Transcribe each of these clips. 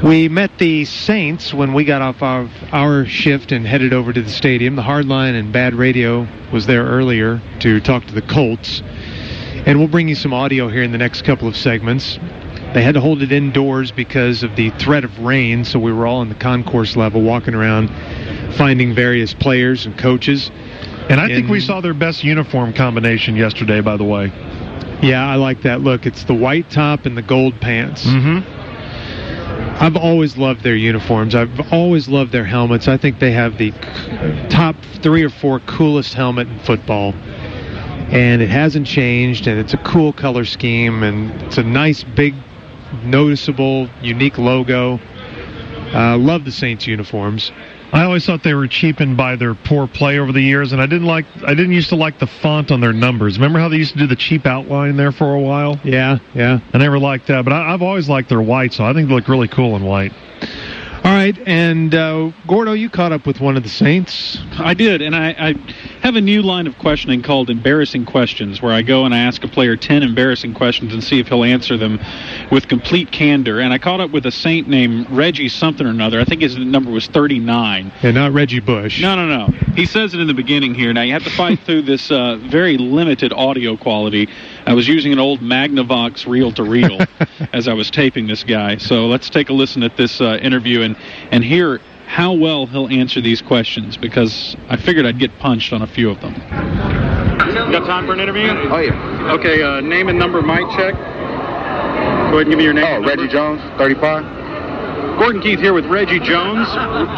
We met the Saints when we got off of our shift and headed over to the stadium. The Hardline and Bad Radio was there earlier to talk to the Colts. And we'll bring you some audio here in the next couple of segments. They had to hold it indoors because of the threat of rain, so we were all on the concourse level walking around finding various players and coaches. And I think we saw their best uniform combination yesterday, by the way. Yeah, I like that look. It's the white top and the gold pants. Mm-hmm. I've always loved their uniforms. I've always loved their helmets. I think they have the top 3 or 4 coolest helmet in football. And it hasn't changed, and it's a cool color scheme, and it's a nice, big, noticeable, unique logo. Love the Saints uniforms. I always thought they were cheapened by their poor play over the years, and I didn't used to like the font on their numbers. Remember how they used to do the cheap outline there for a while? Yeah. I never liked that, but I've always liked their white, so I think they look really cool in white. All right, and Gordo, you caught up with one of the Saints. I did, and I have a new line of questioning called Embarrassing Questions, where I go and I ask a player 10 embarrassing questions and see if he'll answer them with complete candor. And I caught up with a Saint named Reggie something or another. I think his number was 39. Yeah, not Reggie Bush. No. He says it in the beginning here. Now, you have to fight through this very limited audio quality. I was using an old Magnavox reel-to-reel as I was taping this guy. So let's take a listen at this interview and hear how well he'll answer these questions, because I figured I'd get punched on a few of them. You got time for an interview? Oh, yeah. Okay, name and number mic check. Go ahead and give me your name and number. Reggie Jones, 35. Gordon Keith here with Reggie Jones.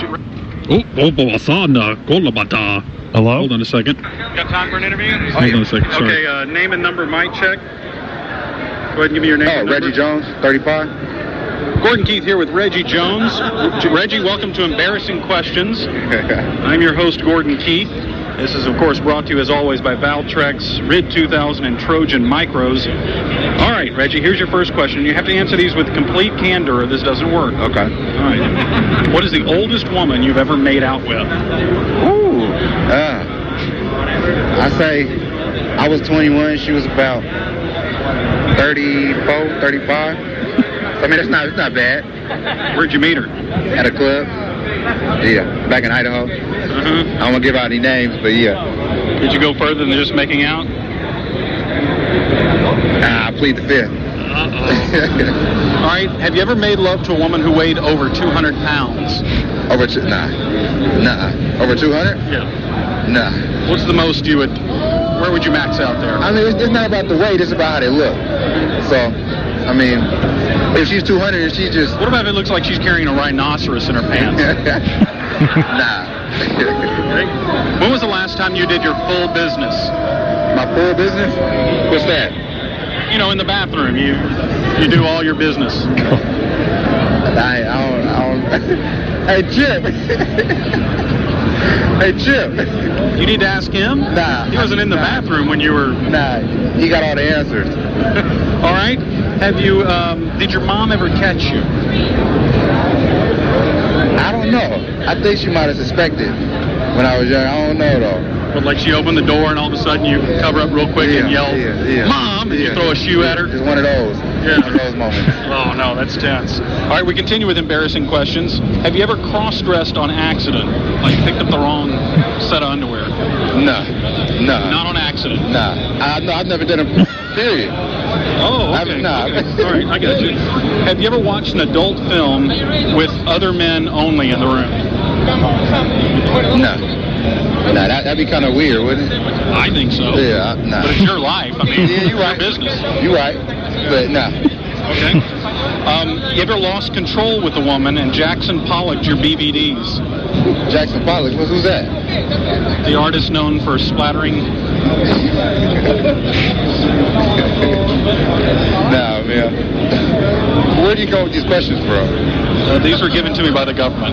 Hello? Hold on a second. Got time for an interview? Hold on a second, sorry. Okay, name and number mic check. Go ahead and give me your name and number. Reggie Jones, 35. Gordon Keith here with Reggie Jones. Reggie, welcome to Embarrassing Questions. I'm your host, Gordon Keith. This is, of course, brought to you, as always, by Valtrex, RID 2000, and Trojan Micros. All right, Reggie, here's your first question. You have to answer these with complete candor or this doesn't work. Okay. All right. What is the oldest woman you've ever made out with? Ooh. I say I was 21. She was about 34, 35. I mean, it's not bad. Where'd you meet her? At a club. Yeah, back in Idaho. I don't want to give out any names, but yeah. Did you go further than just making out? I plead the fifth. All right. Have you ever made love to a woman who weighed over 200 pounds? Over 200? Yeah. Nah. What's the most you would... Where would you max out there? I mean, it's not about the weight. It's about how they look. So, I mean, if she's 200 and she just... What about if it looks like she's carrying a rhinoceros in her pants? Nah. When was the last time you did your full business? My full business? What's that? You know, in the bathroom, you do all your business. I don't. Hey, Chip. Hey, Chip. You need to ask him? Nah. He wasn't in the bathroom when you were... Nah, he got all the answers. All right. Have you, did your mom ever catch you? I don't know. I think she might have suspected when I was young. I don't know, though. But like she opened the door and all of a sudden you cover up real quick and yell, Mom, and you throw a shoe at her? Just one of those. Yeah. One of those moments. Oh, no, that's tense. All right, we continue with embarrassing questions. Have you ever cross-dressed on accident? Like picked up the wrong set of underwear? No. Not on accident? Nah. I've never done a period. Oh, okay. Okay. All right, I got you. Have you ever watched an adult film with other men only in the room? No. Nah, that'd be kind of weird, wouldn't it? I think so. Yeah, nah. But it's your life. I mean, yeah, you're right. Business. You're right. But nah. Okay. You ever lost control with a woman and Jackson Pollocked your BVDs? Jackson Pollock? Who's that? The artist known for splattering. Nah, man. Where do you go with these questions from? These were given to me by the government.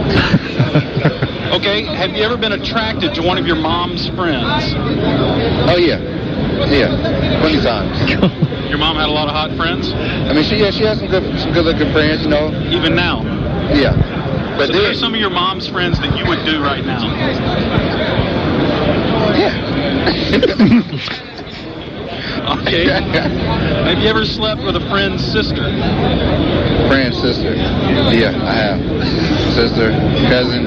Okay, have you ever been attracted to one of your mom's friends? Oh, yeah. Yeah, plenty times. Your mom had a lot of hot friends? I mean, she has some good-looking friends, you know. Even now? Yeah. But so there's some of your mom's friends that you would do right now? Yeah. Okay. Have you ever slept with a friend's sister? Friend's sister. Yeah, I have. Sister, cousin.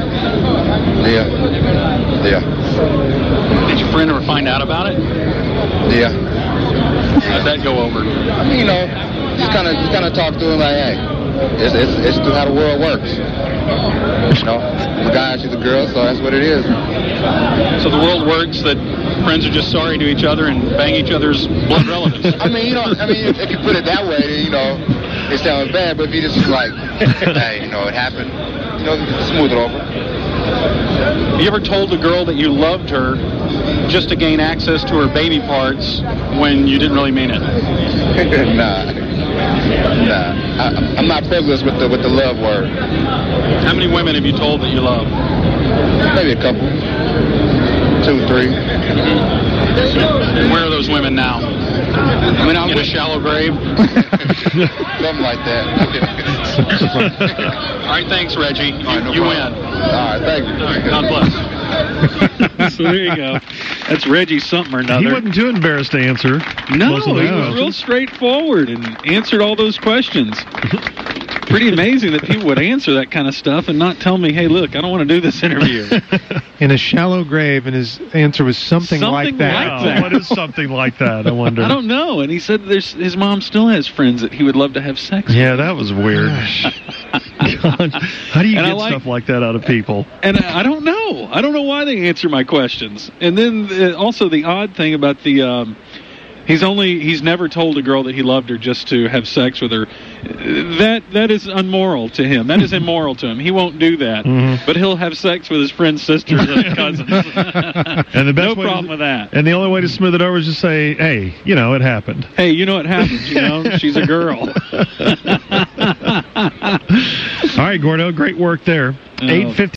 Yeah. Did your friend ever find out about it? Yeah. How'd that go over? I mean, just kind of talk to him like, hey, it's how the world works. The guy she's a girl, so that's what it is. So the world works that friends are just sorry to each other and bang each other's blood relatives. I mean, if you put it that way, then, it sounds bad. But if you just like, hey, it happened, smooth it over. Have you ever told a girl that you loved her just to gain access to her baby parts when you didn't really mean it? Nah. I'm not privileged with the love word. How many women have you told that you love? Maybe a couple. 2, 3. Where are those women now? In a shallow grave? Something like that. All right, thanks, Reggie. You win. All right, thank you. All right, God bless. So there you go. That's Reggie something or another. He wasn't too embarrassed to answer. No, he was real straightforward and answered all those questions. Pretty amazing that people would answer that kind of stuff and not tell me, hey, look, I don't want to do this interview. In a shallow grave, and his answer was something like that. Like that. What is something like that, I wonder? I don't know. And he said his mom still has friends that he would love to have sex with. Yeah, that was weird. God, how do you get stuff like that out of people? And I don't know. I don't know why they answer my questions. And then also the odd thing about the... He's never told a girl that he loved her just to have sex with her. That is unmoral to him. That is immoral to him. He won't do that. Mm-hmm. But he'll have sex with his friend's sisters and cousins. And the best no problem with that. And the only way to smooth it over is just say, hey, it happened. Hey, it happened. She's a girl. All right, Gordo, great work there. 8:50.